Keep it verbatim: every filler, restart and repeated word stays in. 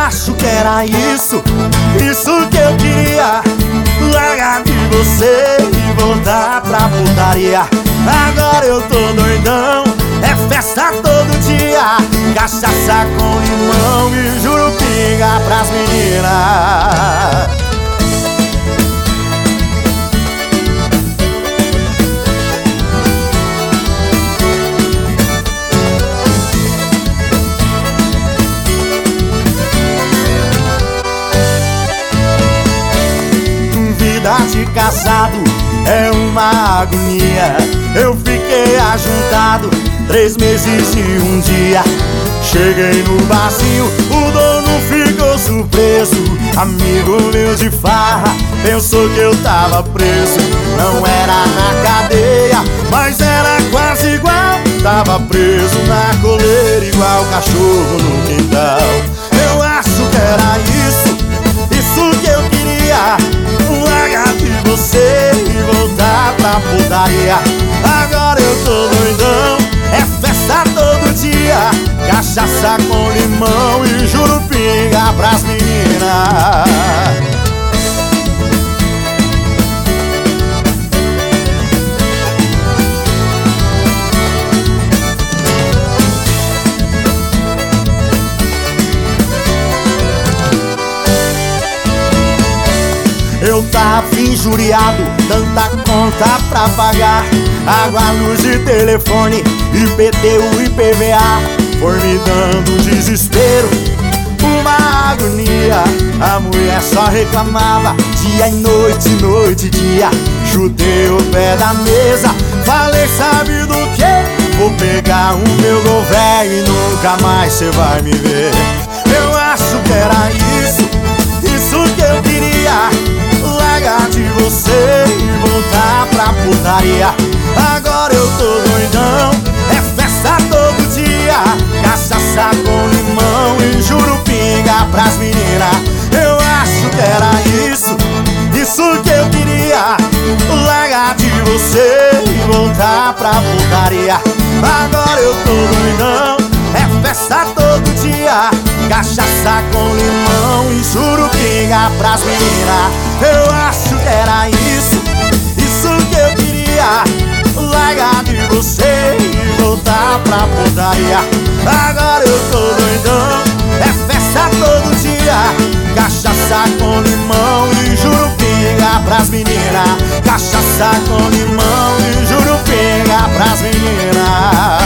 acho que era isso, isso que eu queria. Largar de você e voltar pra putaria. Agora eu tô doidão, é festa todo dia, cachaça com limão e jurupinga pras meninas. Vida de casado é uma agonia. Eu fiquei ajuntado três meses e um dia. Cheguei no barzinho, o dono ficou surpreso. Amigo meu de farra pensou que eu tava preso. Não era na cadeia, mas era quase igual. Tava preso na coleira igual cachorro no quintal. Eu acho que era isso, isso que eu queria. Largar de você e voltar pra putaria. Agora eu tô doidão, é festa todo dia, cachaça com limão e jurupinga pras meninas. Eu tava injuriado, tanta conta pra pagar. Água, luz e telefone, I P T U e I P V A. Foi me dando desespero, uma agonia. A mulher só reclamava, dia e noite, noite e dia. Chutei o pé da mesa, falei sabe do que? Vou pegar o meu gol velho e nunca mais cê vai me ver. Eu acho que era isso, isso que eu queria. Largar de você e voltar pra putaria. Agora eu tô doidão, é festa todo dia, cachaça com limão e jurupinga pras meninas. Eu acho que era isso, isso que eu queria. Largar de você e voltar pra putaria. Agora eu tô doidão, é festa todo dia, cachaça com limão e jurupinga pras meninas. Eu acho que era isso, isso que eu queria. Largar de você e voltar pra putaria. Agora eu tô doidão, é festa todo dia, cachaça com limão e jurupinga pras meninas. Cachaça com limão e jurupinga pras meninas.